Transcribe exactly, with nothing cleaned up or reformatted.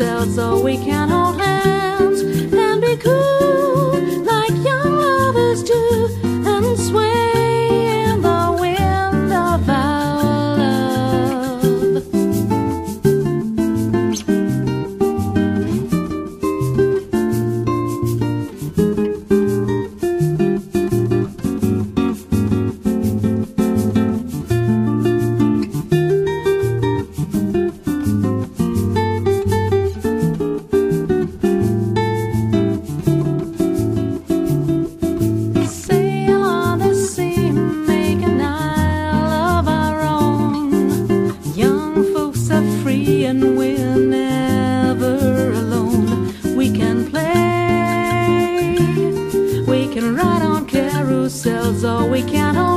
carousels, or we can hold hands and be cool like young lovers do, and sway in the wind of our love. Sail on the sea, make an isle of our own. Young folks are free and we're never alone. We can play, we can ride on carousels, or we can hold